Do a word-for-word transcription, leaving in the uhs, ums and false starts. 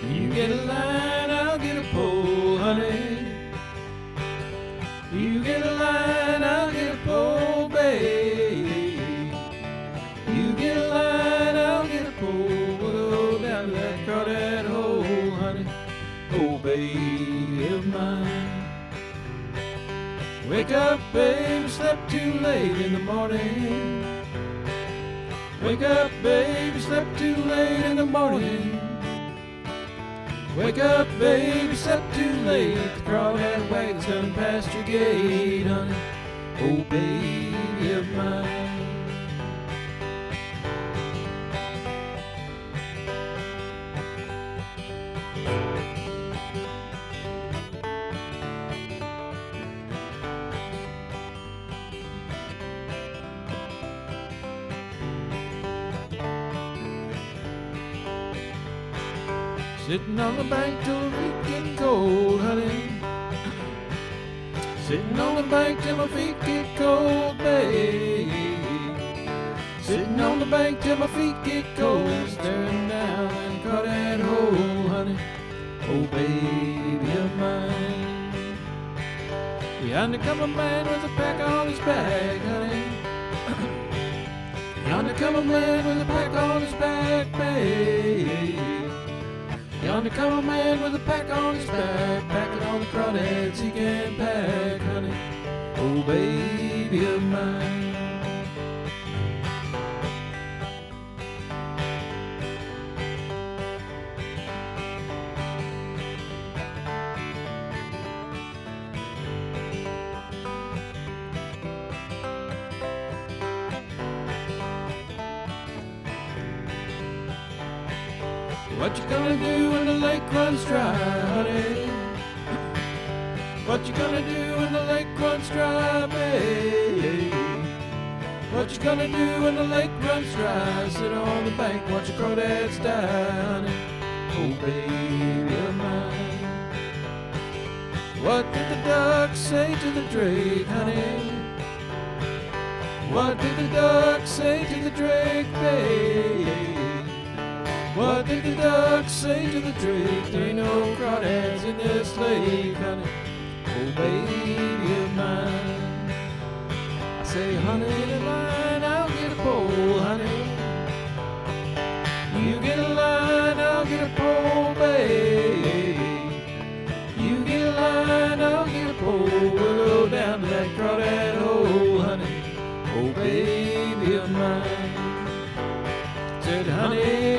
You get a line, I'll get a pole, honey. You get a line, I'll get a pole, babe. You get a line, I'll get a pole. We'll go down to that crawdad hole, honey. Oh, baby of mine. Wake up, babe, slept too late in the morning. Wake up, baby, slept too late in the morning. Wake up, baby, slept too late. The crawdad wagon's done past your gate, honey. Oh, baby of mine. Sitting on the bank till the feet get cold, honey. Sitting on the bank till my feet get cold, babe. Sitting on the bank till my feet get cold, staring down and caught that hole, honey. Oh, baby of mine. Yonder come a man with a pack on his back, honey. Yonder come a man with a pack on his back, babe. Yonder come a man with a pack on his back, packing all the crawdads he can pack, honey. Oh, baby of mine. What you gonna do when the lake runs dry, honey? What you gonna do when the lake runs dry, babe? What you gonna do when the lake runs dry? Sit on the bank, watch the crawdads die, honey. Oh, baby of mine. What did the duck say to the drake, honey? What did the duck say to the drake, babe? What did the duck say to the drake? There ain't no crawdads in this lake, honey. Oh, baby of mine. I say, honey, get a line, I'll get a pole, honey. You get a line, I'll get a pole, babe. You get a line, I'll get a pole. We'll go down to that crawdad hole, honey. Oh, baby of mine. Said, honey,